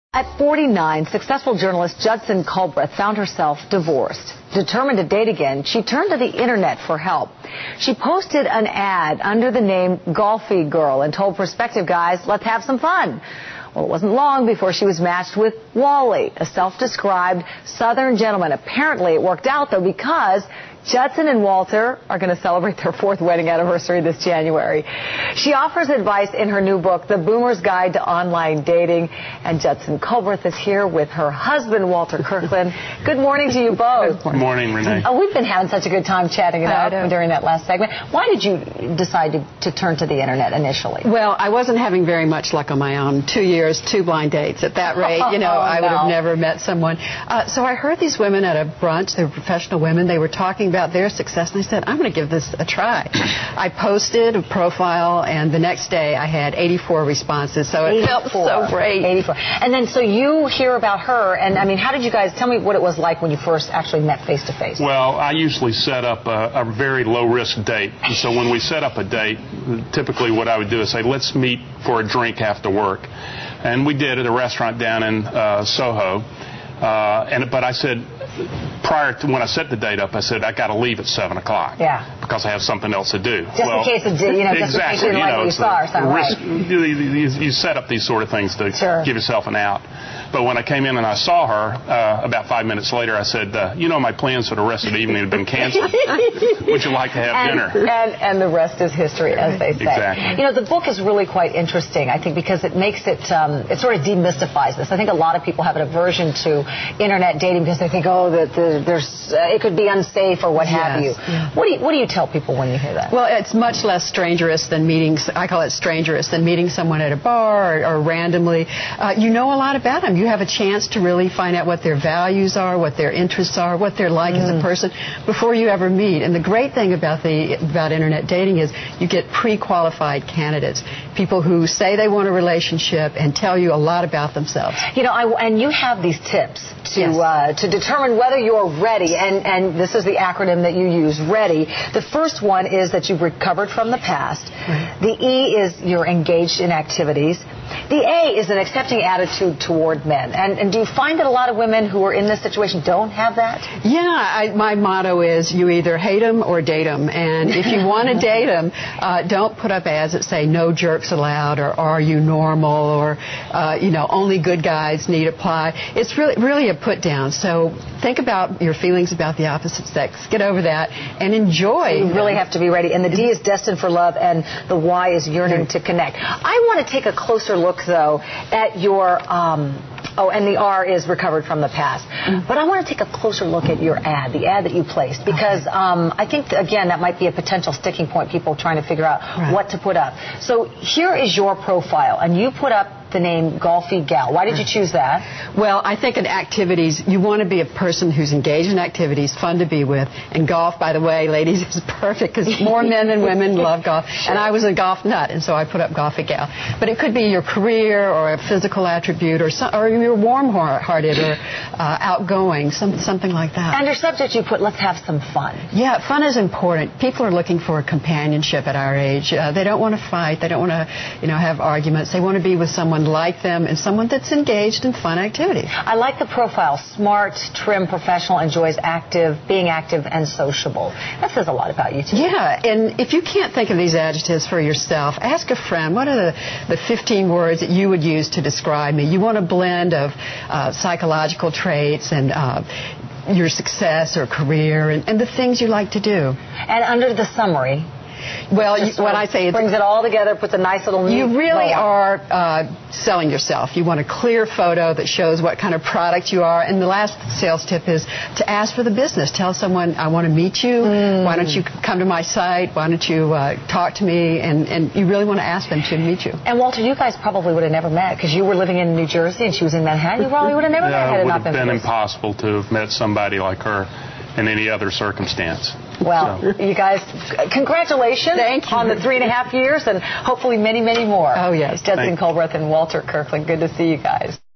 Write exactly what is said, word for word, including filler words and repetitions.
At forty-nine, successful journalist Judson Culbreth found herself divorced. Determined to date again, she turned to the internet for help. She posted an ad under the name Golfy Girl and told prospective guys, let's have some fun. Well, it wasn't long before she was matched with Wally, a self-described Southern gentleman. Apparently it worked out, though, because Judson and Walter are going to celebrate their fourth wedding anniversary this January. She offers advice in her new book, The Boomer's Guide to Online Dating. And Judson Culbreth is here with her husband, Walter Kirkland. Good morning to you both. Good morning, Renee. Oh, we've been having such a good time chatting it out during that last segment. Why did you decide to, to turn to the internet initially? Well, I wasn't having very much luck on my own. Two years, two blind dates. At that rate, you know, oh, I would no. have never met someone. Uh, so I heard these women at a brunch. They were professional women. They were talking about their success, and I said, I'm going to give this a try. I posted a profile, and the next day I had eighty-four responses, so it felt so great. eighty-four. And then, so you hear about her, and I mean, how did you guys, tell me what it was like when you first actually met face-to-face. Well, I usually set up a, a very low-risk date. So when we set up a date, typically what I would do is say, let's meet for a drink after work. And we did at a restaurant down in uh, Soho. Uh, and but I said, prior to when I set the date up, I said I got to leave at seven o'clock. Yeah. Because I have something else to do. Just well, in case of, you know, just exactly, in case you didn't you know, like what you saw or something, risk, right? you, you, you set up these sort of things to sure. give yourself an out. But when I came in and I saw her, uh, about five minutes later, I said, uh, you know, my plans for the rest of the evening have been canceled. Would you like to have and, dinner? And, and the rest is history, as they say. Exactly. You know, the book is really quite interesting, I think, because it makes it, um, it sort of demystifies this. I think a lot of people have an aversion to internet dating because they think, oh, that the, there's, uh, it could be unsafe or what yes. have you. Yeah. What do you. What do you tell people when you hear that? Well, it's much less strangerous than meeting, I call it strangerous, than meeting someone at a bar or, or randomly. Uh, you know a lot about them. You have a chance to really find out what their values are, what their interests are, what they're like mm. as a person before you ever meet. And the great thing about the about internet dating is you get pre-qualified candidates, people who say they want a relationship and tell you a lot about themselves. You know, I, and you have these tips to yes. uh, to determine whether you're ready, and, and this is the acronym that you use, READY. The first one is that you've recovered from the past. Right. The E is you're engaged in activities. The A is an accepting attitude toward men. And, and do you find that a lot of women who are in this situation don't have that? Yeah, I, my motto is you either hate them or date them. And if you want to date them, uh, don't put up ads that say no jerks allowed or are you normal or, uh, you know, only good guys need apply. It's really, really a put down. So think about your feelings about the opposite sex. Get over that and enjoy. So you really have to be ready. And the D is destined for love and the Y is yearning to connect. I want to take a closer look, though, at your, um, oh, and the R is recovered from the past. Mm-hmm. But I want to take a closer look at your ad, the ad that you placed, because um, I think, again, that might be a potential sticking point, people trying to figure out right. what to put up. So here is your profile, and you put up the name Golfy Gal. Why did you choose that? Well, I think in activities, you want to be a person who's engaged in activities, fun to be with. And golf, by the way, ladies, is perfect because more men than women love golf. Sure. And I was a golf nut, and so I put up Golfy Gal. But it could be your career or a physical attribute or, some, or you're warm-hearted or uh, outgoing, some, something like that. And your subject you put, let's have some fun. Yeah, fun is important. People are looking for a companionship at our age. Uh, they don't want to fight. They don't want to, you know, have arguments. They want to be with someone like them and someone that's engaged in fun activities. I like the profile. Smart, trim, professional, enjoys active, being active and sociable. That says a lot about you, too. Yeah, and if you can't think of these adjectives for yourself, ask a friend, what are the, the fifteen words that you would use to describe me? You want a blend of uh, psychological traits and uh, your success or career and, and the things you like to do. And under the summary, well, you, what I say is brings it all together, puts a nice little. You really are uh, selling yourself. You want a clear photo that shows what kind of product you are. And the last sales tip is to ask for the business. Tell someone, I want to meet you. Mm. Why don't you come to my site? Why don't you uh, talk to me? And, and you really want to ask them to meet you. And Walter, you guys probably would have never met because you were living in New Jersey and she was in Manhattan. You probably would have never yeah, met had it not been. It would have been impossible to have met somebody like her in any other circumstance. Well, so. You guys, congratulations Thank you. on the three and a half years and hopefully many, many more. Oh, yes. Judson Culbreth and Walter Kirkland, good to see you guys.